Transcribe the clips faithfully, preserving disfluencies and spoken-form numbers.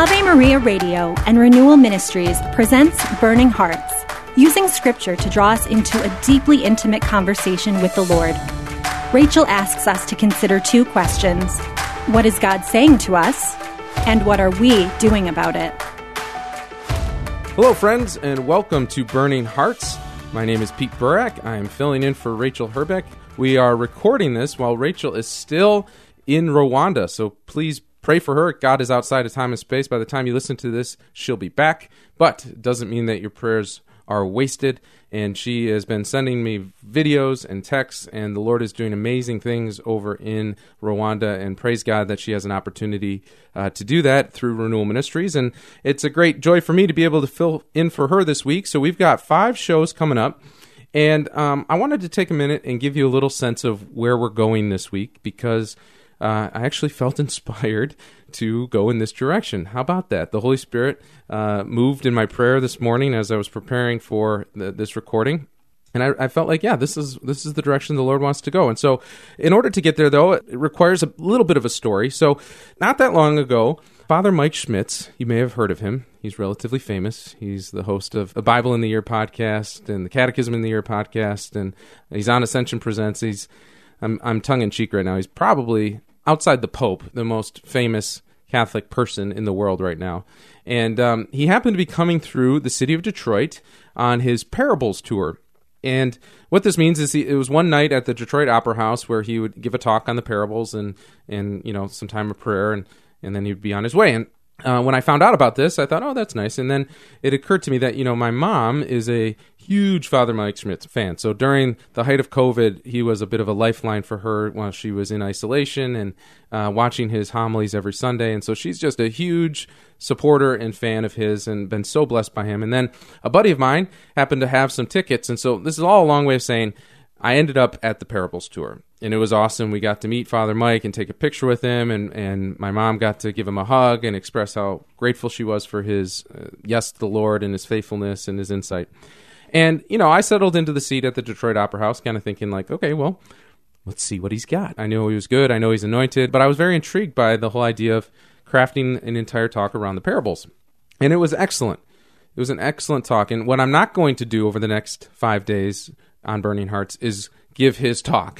Ave Maria Radio and Renewal Ministries presents Burning Hearts, using Scripture to draw us into a deeply intimate conversation with the Lord. Rachel asks us to consider two questions. What is God saying to us? And what are we doing about it? Hello, friends, and welcome to Burning Hearts. My name is Pete Burak. I am filling in for Rachel Herbeck. We are recording this while Rachel is still in Rwanda, so please pray for her. God is outside of time and space. By the time you listen to this, she'll be back, but it doesn't mean that your prayers are wasted, and she has been sending me videos and texts, and the Lord is doing amazing things over in Rwanda, and praise God that she has an opportunity uh, to do that through Renewal Ministries, and it's a great joy for me to be able to fill in for her this week. So we've got five shows coming up, and um, I wanted to take a minute and give you a little sense of where we're going this week, because Uh, I actually felt inspired to go in this direction. How about that? The Holy Spirit uh, moved in my prayer this morning as I was preparing for the, this recording, and I, I felt like, yeah, this is this is the direction the Lord wants to go. And so, in order to get there, though, it requires a little bit of a story. So, not that long ago, Father Mike Schmitz, you may have heard of him. He's relatively famous. He's the host of a Bible in the Year podcast and the Catechism in the Year podcast, and he's on Ascension Presents. He's I'm, I'm tongue-in-cheek right now. He's probably, outside the Pope, the most famous Catholic person in the world right now. And um, he happened to be coming through the city of Detroit on his Parables tour. And what this means is he, it was one night at the Detroit Opera House where he would give a talk on the parables and, and you know, some time of prayer, and, and then he'd be on his way. And Uh, when I found out about this, I thought, oh, that's nice. And then it occurred to me that, you know, my mom is a huge Father Mike Schmitz fan. So during the height of COVID, he was a bit of a lifeline for her while she was in isolation and uh, watching his homilies every Sunday. And so she's just a huge supporter and fan of his and been so blessed by him. And then a buddy of mine happened to have some tickets. And so this is all a long way of saying I ended up at the Parables tour, and it was awesome. We got to meet Father Mike and take a picture with him, and, and my mom got to give him a hug and express how grateful she was for his uh, yes to the Lord and his faithfulness and his insight. And, you know, I settled into the seat at the Detroit Opera House kind of thinking like, okay, well, let's see what he's got. I know he was good. I know he's anointed, but I was very intrigued by the whole idea of crafting an entire talk around the parables. And it was excellent. It was an excellent talk. And what I'm not going to do over the next five days on Burning Hearts is give his talk.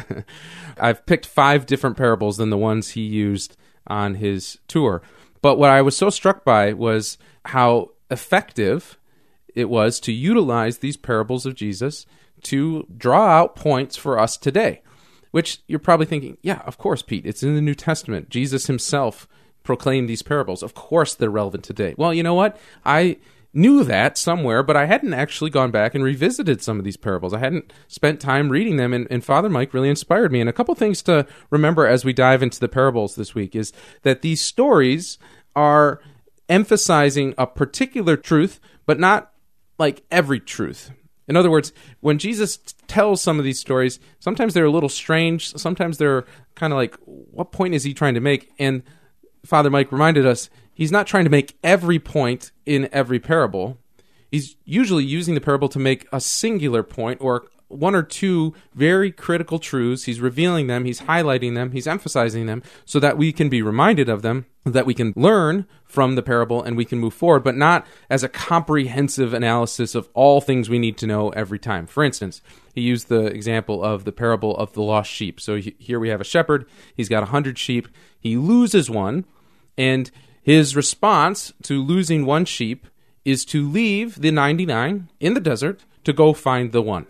I've picked five different parables than the ones he used on his tour. But what I was so struck by was how effective it was to utilize these parables of Jesus to draw out points for us today, which you're probably thinking, yeah, of course, Pete, it's in the New Testament. Jesus himself proclaimed these parables. Of course they're relevant today. Well, you know what? I knew that somewhere, but I hadn't actually gone back and revisited some of these parables. I hadn't spent time reading them, and, and Father Mike really inspired me. And a couple things to remember as we dive into the parables this week is that these stories are emphasizing a particular truth, but not like every truth. In other words, when Jesus tells some of these stories, sometimes they're a little strange, sometimes they're kind of like, what point is he trying to make? And Father Mike reminded us, he's not trying to make every point in every parable. He's usually using the parable to make a singular point or one or two very critical truths. He's revealing them, he's highlighting them, he's emphasizing them so that we can be reminded of them, that we can learn from the parable and we can move forward, but not as a comprehensive analysis of all things we need to know every time. For instance, he used the example of the parable of the lost sheep. So here we have a shepherd, he's got a hundred sheep, he loses one, and his response to losing one sheep is to leave the ninety-nine in the desert to go find the one.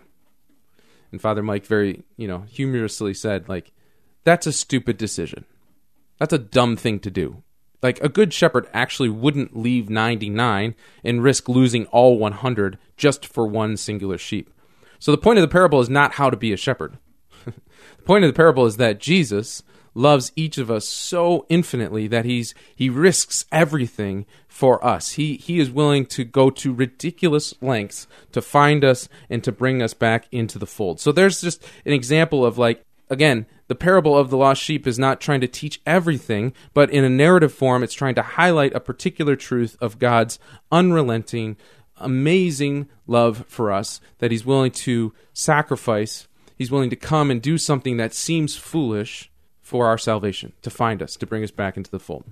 And Father Mike very, you know, humorously said, like, that's a stupid decision. That's a dumb thing to do. Like, a good shepherd actually wouldn't leave ninety-nine and risk losing all one hundred just for one singular sheep. So the point of the parable is not how to be a shepherd. The point of the parable is that Jesus loves each of us so infinitely that he's he risks everything for us. He he is willing to go to ridiculous lengths to find us and to bring us back into the fold. So there's just an example of, like, again, the parable of the lost sheep is not trying to teach everything, but in a narrative form, it's trying to highlight a particular truth of God's unrelenting, amazing love for us, that he's willing to sacrifice. He's willing to come and do something that seems foolish for our salvation, to find us, to bring us back into the fold.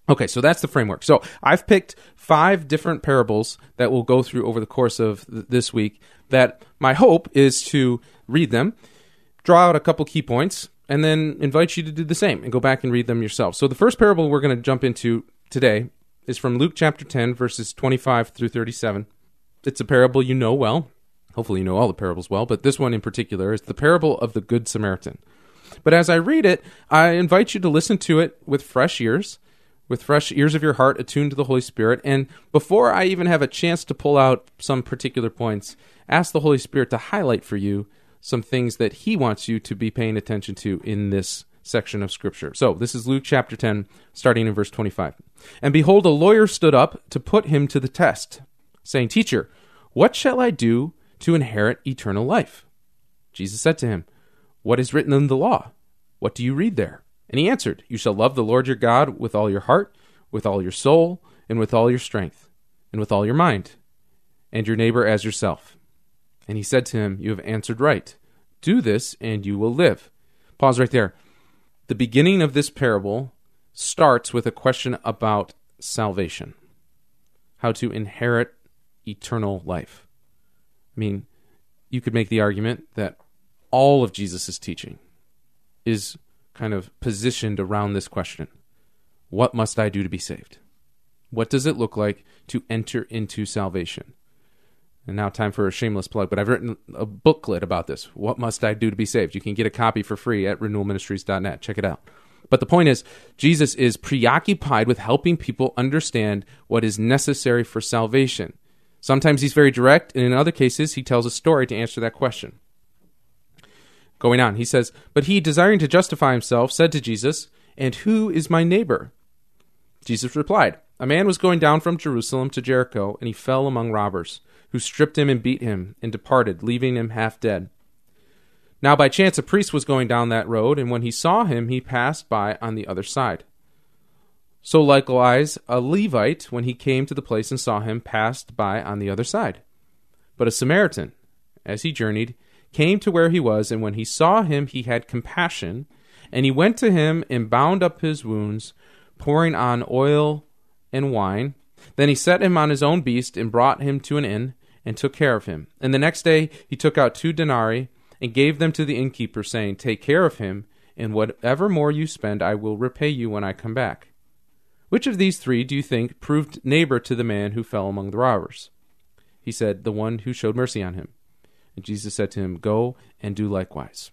Okay, so that's the framework. So I've picked five different parables that we'll go through over the course of th- this week that my hope is to read them, draw out a couple key points, and then invite you to do the same and go back and read them yourself. So the first parable we're going to jump into today is from Luke chapter ten, verses twenty-five through thirty-seven. It's a parable you know well. Hopefully you know all the parables well, but this one in particular is the parable of the Good Samaritan. But as I read it, I invite you to listen to it with fresh ears, with fresh ears of your heart attuned to the Holy Spirit. And before I even have a chance to pull out some particular points, ask the Holy Spirit to highlight for you some things that he wants you to be paying attention to in this section of Scripture. So this is Luke chapter ten, starting in verse twenty-five. And behold, a lawyer stood up to put him to the test, saying, Teacher, what shall I do to inherit eternal life? Jesus said to him, What is written in the law? What do you read there? And he answered, You shall love the Lord your God with all your heart, with all your soul, and with all your strength, and with all your mind, and your neighbor as yourself. And he said to him, You have answered right. Do this, and you will live. Pause right there. The beginning of this parable starts with a question about salvation, how to inherit eternal life. I mean, you could make the argument that all of Jesus' teaching is kind of positioned around this question. What must I do to be saved? What does it look like to enter into salvation? And now time for a shameless plug, but I've written a booklet about this. What must I do to be saved? You can get a copy for free at renewal ministries dot net. Check it out. But the point is, Jesus is preoccupied with helping people understand what is necessary for salvation. Sometimes he's very direct, and in other cases, he tells a story to answer that question. Going on, he says, But he, desiring to justify himself, said to Jesus, And who is my neighbor? Jesus replied, A man was going down from Jerusalem to Jericho, and he fell among robbers, who stripped him and beat him, and departed, leaving him half dead. Now by chance a priest was going down that road, and when he saw him, he passed by on the other side. So likewise a Levite, when he came to the place and saw him, passed by on the other side. But a Samaritan, as he journeyed, came to where he was, and when he saw him, he had compassion, and he went to him and bound up his wounds, pouring on oil and wine. Then he set him on his own beast and brought him to an inn and took care of him. And the next day he took out two denarii and gave them to the innkeeper, saying, Take care of him, and whatever more you spend I will repay you when I come back. Which of these three do you think proved neighbor to the man who fell among the robbers? He said, The one who showed mercy on him. And Jesus said to him, Go and do likewise.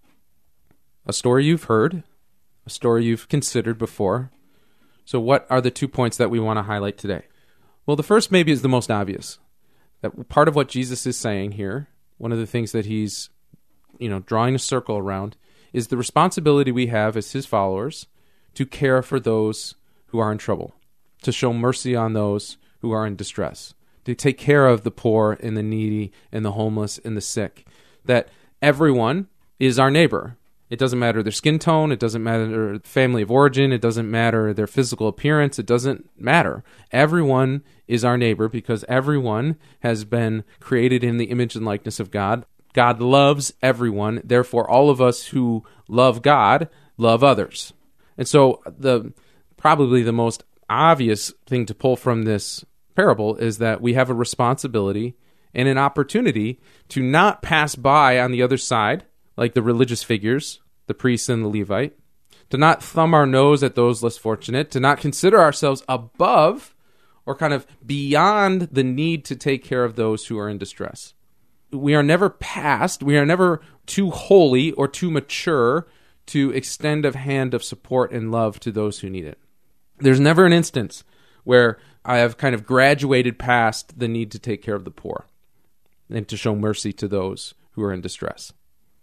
A story you've heard, a story you've considered before. So what are the two points that we want to highlight today? Well, the first maybe is the most obvious. That part of what Jesus is saying here, one of the things that he's, you know, drawing a circle around, is the responsibility we have as his followers to care for those who are in trouble, to show mercy on those who are in distress, to take care of the poor and the needy and the homeless and the sick, that everyone is our neighbor. It doesn't matter their skin tone, it doesn't matter their family of origin, it doesn't matter their physical appearance, it doesn't matter. Everyone is our neighbor because everyone has been created in the image and likeness of God. God loves everyone, therefore all of us who love God love others. And so the probably the most obvious thing to pull from this parable is that we have a responsibility and an opportunity to not pass by on the other side, like the religious figures, the priest and the Levite, to not thumb our nose at those less fortunate, to not consider ourselves above or kind of beyond the need to take care of those who are in distress. We are never past, we are never too holy or too mature to extend a hand of support and love to those who need it. There's never an instance where I have kind of graduated past the need to take care of the poor and to show mercy to those who are in distress.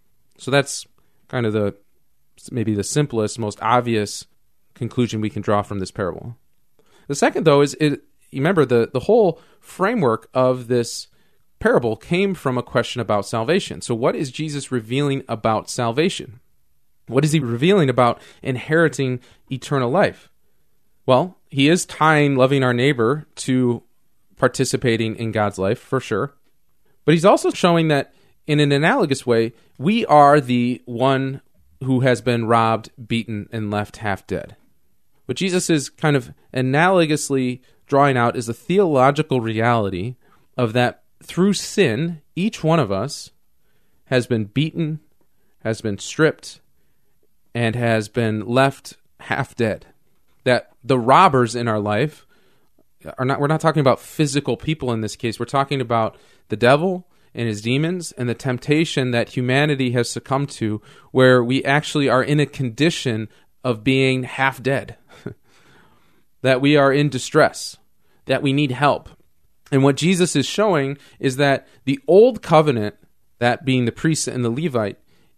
So that's kind of the maybe the simplest, most obvious conclusion we can draw from this parable. The second, though, is it, remember the, the whole framework of this parable came from a question about salvation. So what is Jesus revealing about salvation? What is he revealing about inheriting eternal life? Well, he is tying loving our neighbor to participating in God's life, for sure. But he's also showing that in an analogous way, we are the one who has been robbed, beaten, and left half dead. What Jesus is kind of analogously drawing out is a theological reality of that through sin, each one of us has been beaten, has been stripped, and has been left half dead. That the robbers in our life are not, we're not talking about physical people in this case. We're talking about the devil and his demons and the temptation that humanity has succumbed to, where we actually are in a condition of being half dead, that we are in distress, that we need help. And what Jesus is showing is that the old covenant, that being the priest and the Levite,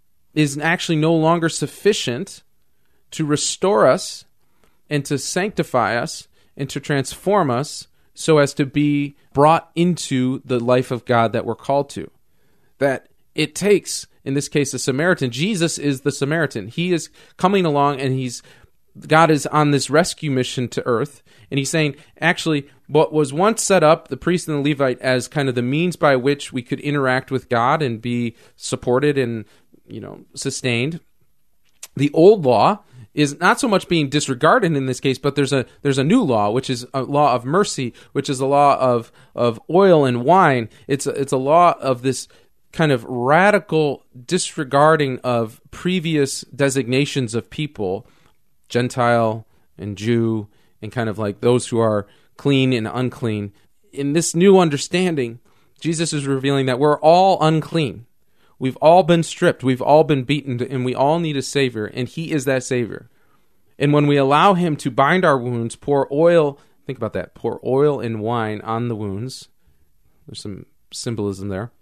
is actually no longer sufficient to restore us and to sanctify us and to transform us so as to be brought into the life of God that we're called to. That it takes, in this case, a Samaritan. Jesus is the Samaritan. He is coming along, and he's God is on this rescue mission to earth, and he's saying, actually, what was once set up, the priest and the Levite, as kind of the means by which we could interact with God and be supported and, you know, sustained. The old law is not so much being disregarded in this case, but there's a there's a new law, which is a law of mercy, which is a law of of oil and wine. It's a, it's a law of this kind of radical disregarding of previous designations of people, Gentile and Jew, and kind of like those who are clean and unclean. In this new understanding, Jesus is revealing that we're all unclean. We've all been stripped. We've all been beaten, and we all need a Savior, and He is that Savior. And when we allow Him to bind our wounds, pour oil, think about that, pour oil and wine on the wounds. There's some symbolism there.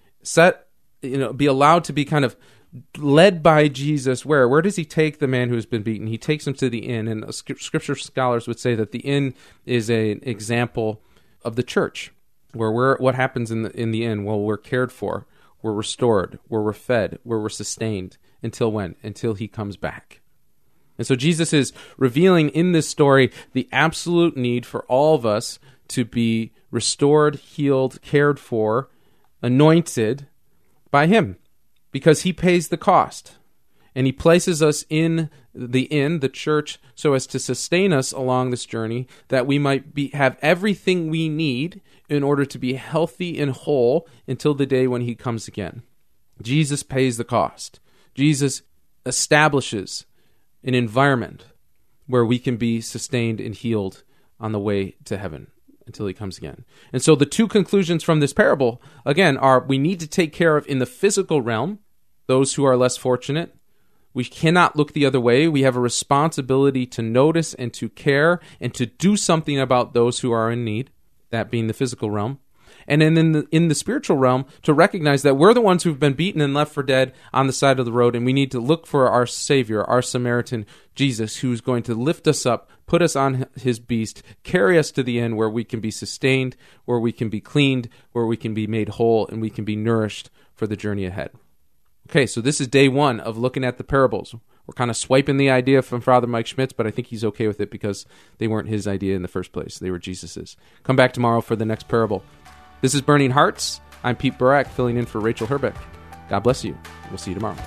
Set, you know, be allowed to be kind of led by Jesus. Where? Where does He take the man who has been beaten? He takes him to the inn, and Scripture scholars would say that the inn is an example of the church, where we're, what happens in the, in the inn? Well, we're cared for. We're restored, where we're fed, where we're sustained. Until when? Until He comes back. And so Jesus is revealing in this story the absolute need for all of us to be restored, healed, cared for, anointed by Him, because He pays the cost. And He places us in the inn, the church, so as to sustain us along this journey, that we might be have everything we need in order to be healthy and whole until the day when He comes again. Jesus pays the cost. Jesus establishes an environment where we can be sustained and healed on the way to heaven until He comes again. And so the two conclusions from this parable, again, are we need to take care of in the physical realm those who are less fortunate. We cannot look the other way. We have a responsibility to notice and to care and to do something about those who are in need, that being the physical realm. And then in the, in the spiritual realm, to recognize that we're the ones who've been beaten and left for dead on the side of the road, and we need to look for our Savior, our Samaritan, Jesus, who's going to lift us up, put us on His beast, carry us to the end where we can be sustained, where we can be cleaned, where we can be made whole, and we can be nourished for the journey ahead. Okay, so this is day one of looking at the parables. We're kind of swiping the idea from Father Mike Schmitz, but I think he's okay with it because they weren't his idea in the first place. They were Jesus's. Come back tomorrow for the next parable. This is Burning Hearts. I'm Pete Burak, filling in for Rachel Herbeck. God bless you. We'll see you tomorrow.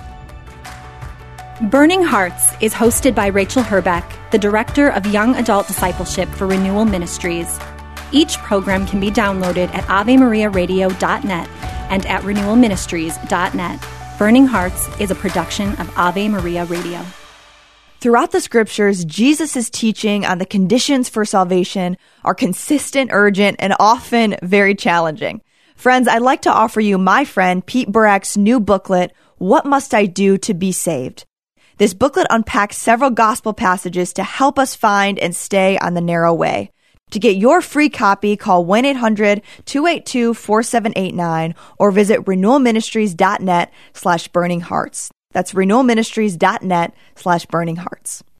Burning Hearts is hosted by Rachel Herbeck, the Director of Young Adult Discipleship for Renewal Ministries. Each program can be downloaded at ave maria radio dot net and at renewal ministries dot net. Burning Hearts is a production of Ave Maria Radio. Throughout the scriptures, Jesus' teaching on the conditions for salvation are consistent, urgent, and often very challenging. Friends, I'd like to offer you my friend Pete Burak's new booklet, What Must I Do to Be Saved? This booklet unpacks several gospel passages to help us find and stay on the narrow way. To get your free copy, call one eight hundred two eight two four seven eight nine or visit renewal ministries dot net slash burning hearts. That's renewal ministries dot net slash burning hearts.